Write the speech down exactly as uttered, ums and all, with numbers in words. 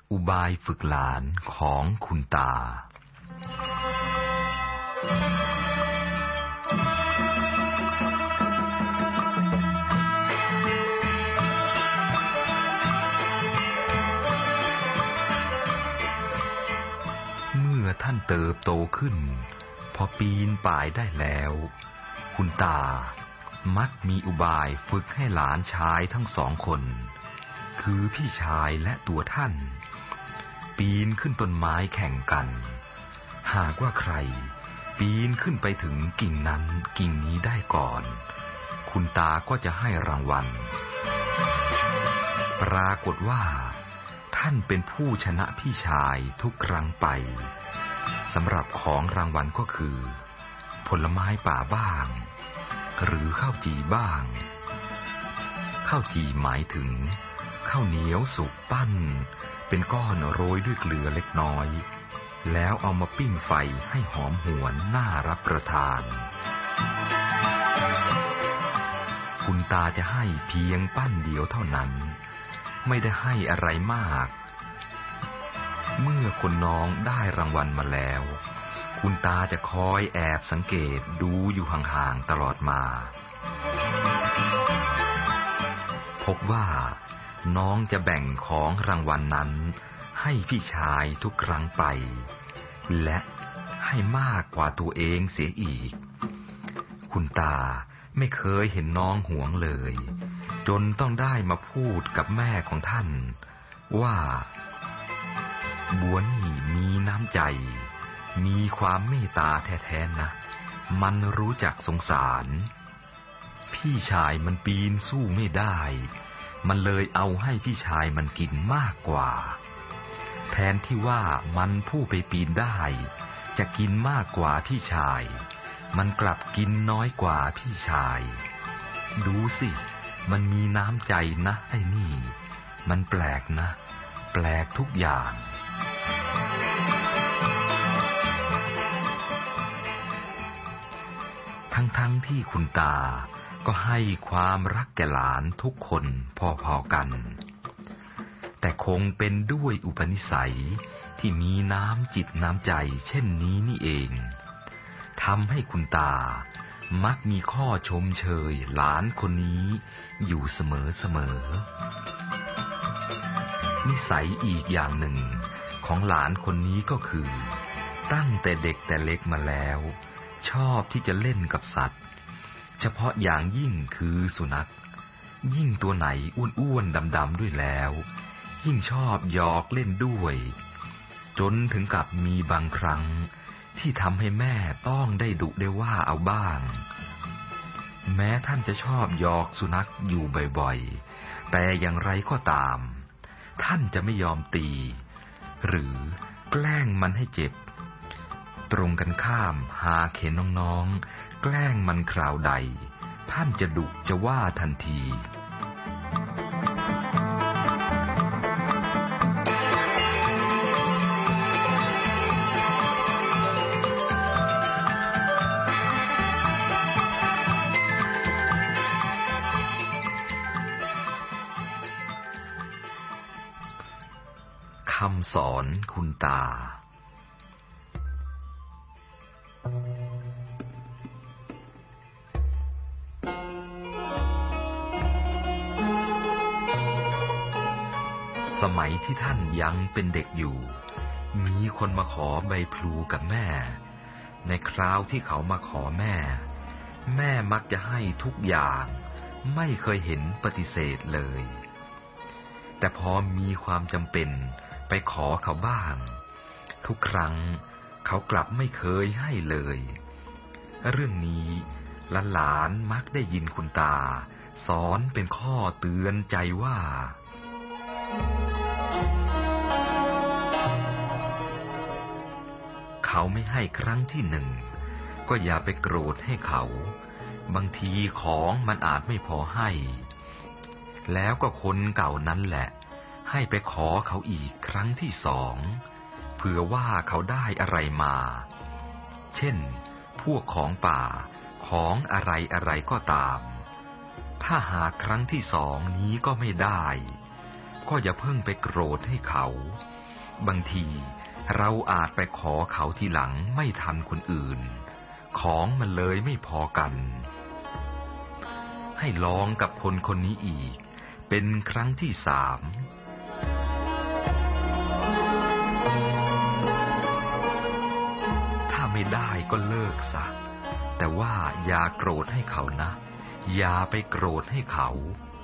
อุบายฝึกหลานของคุณตาเมื่อท่านเติบโตขึ้นพอปีนป่ายได้แล้วคุณตามักมีอุบายฝึกให้หลานชายทั้งสองคนคือพี่ชายและตัวท่านปีนขึ้นต้นไม้แข่งกันหากว่าใครปีนขึ้นไปถึงกิ่งนั้นกิ่งนี้ได้ก่อนคุณตาก็จะให้รางวัลปรากฏว่าท่านเป็นผู้ชนะพี่ชายทุกครั้งไปสำหรับของรางวัลก็คือผลไม้ป่าบ้างหรือข้าวจี่บ้างข้าวจี่หมายถึงข้าวเหนียวสุกปั้นเป็นก้อนโรยด้วยเกลือเล็กน้อยแล้วเอามาปิ้งไฟให้หอมหวนน่ารับประทานคุณตาจะให้เพียงปั้นเดียวเท่านั้นไม่ได้ให้อะไรมากเมื่อคนน้องได้รางวัลมาแล้วคุณตาจะคอยแอบสังเกตดูอยู่ห่างๆตลอดมาพบว่าน้องจะแบ่งของรางวัลนั้นให้พี่ชายทุกครั้งไปและให้มากกว่าตัวเองเสียอีกคุณตาไม่เคยเห็นน้องหวงเลยจนต้องได้มาพูดกับแม่ของท่านว่าบัวนี่มีน้ำใจมีความเมตตาแท้ๆนะมันรู้จักสงสารพี่ชายมันปีนสู้ไม่ได้มันเลยเอาให้พี่ชายมันกินมากกว่าแทนที่ว่ามันผู้ไปปีนได้จะกินมากกว่าพี่ชายมันกลับกินน้อยกว่าพี่ชายดูสิมันมีน้ำใจนะไอ้นี่มันแปลกนะแปลกทุกอย่างทั้งๆที่คุณตาก็ให้ความรักแก่หลานทุกคนพอๆกันแต่คงเป็นด้วยอุปนิสัยที่มีน้ำจิตน้ำใจเช่นนี้นี่เองทำให้คุณตามักมีข้อชมเชยหลานคนนี้อยู่เสมอๆนิสัยอีกอย่างหนึ่งของหลานคนนี้ก็คือตั้งแต่เด็กแต่เล็กมาแล้วชอบที่จะเล่นกับสัตว์เฉพาะอย่างยิ่งคือสุนัขยิ่งตัวไหนอ้วนๆดำๆด้วยแล้วยิ่งชอบหยอกเล่นด้วยจนถึงกับมีบางครั้งที่ทำให้แม่ต้องได้ดุได้ว่าเอาบ้างแม้ท่านจะชอบหยอกสุนัขอยู่บ่อยๆแต่อย่างไรก็ตามท่านจะไม่ยอมตีหรือแกล้งมันให้เจ็บตรงกันข้ามหากเห็นน้องๆแกล้งมันคราวใดท่านจะดุจะว่าทันทีคำสอนคุณตาสมัยที่ท่านยังเป็นเด็กอยู่มีคนมาขอใบพลูกับแม่ในคราวที่เขามาขอแม่แม่มักจะให้ทุกอย่างไม่เคยเห็นปฏิเสธเลยแต่พอมีความจำเป็นไปขอเขาบ้างทุกครั้งเขากลับไม่เคยให้เลยเรื่องนี้หลานๆมักได้ยินคุณตาสอนเป็นข้อเตือนใจว่าเขาไม่ให้ครั้งที่หนึ่งก็อย่าไปโกรธให้เขาบางทีของมันอาจไม่พอให้แล้วก็คนเก่านั้นแหละให้ไปขอเขาอีกครั้งที่สองเผื่อว่าเขาได้อะไรมาเช่นพวกของป่าของอะไรอะไรก็ตามถ้าหากครั้งที่สองนี้ก็ไม่ได้ก็อย่าเพิ่งไปโกรธให้เขาบางทีเราอาจไปขอเขาทีหลังไม่ทันคนอื่นของมันเลยไม่พอกันให้ลองกับคนคนนี้อีกเป็นครั้งที่สามถ้าไม่ได้ก็เลิกซะแต่ว่าอย่าโกรธให้เขานะอย่าไปโกรธให้เขา